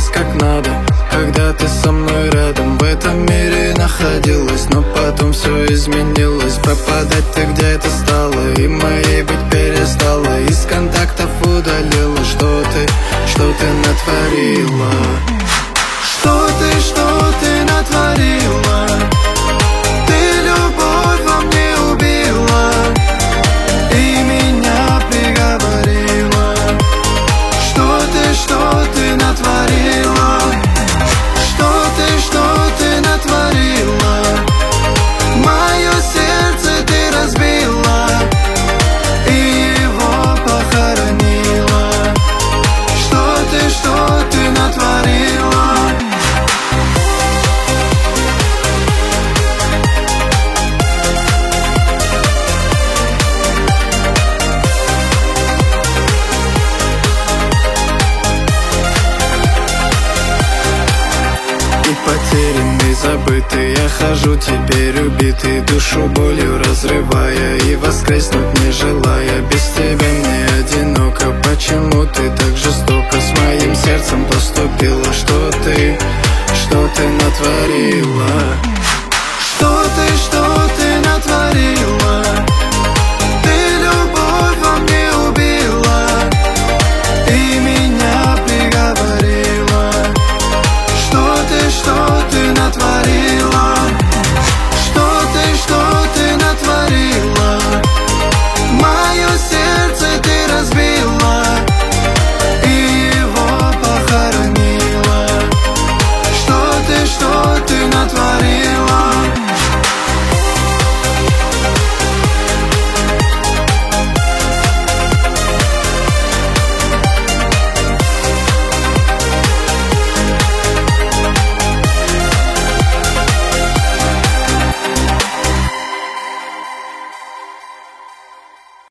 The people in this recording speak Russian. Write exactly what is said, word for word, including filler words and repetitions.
получилось как надо, когда ты со мной рядом. В этом мире находилась, но потом все изменилось. Пропадать ты где-то стала, и моей быть перестала. Из контактов удалила. Что ты, что ты натворила? Что ты, что ты натворила? Ты любовь во мне убила и меня приговорила. Что ты, что ты натворила? Что ты, что ты натворила? Мое сердце ты разбила и его похоронила. Что ты, что ты натворила? Потерянный, забытый, я хожу теперь убитый, душу болью разрывая и воскреснуть не желая. Без тебя мне одиноко, почему ты так жестоко?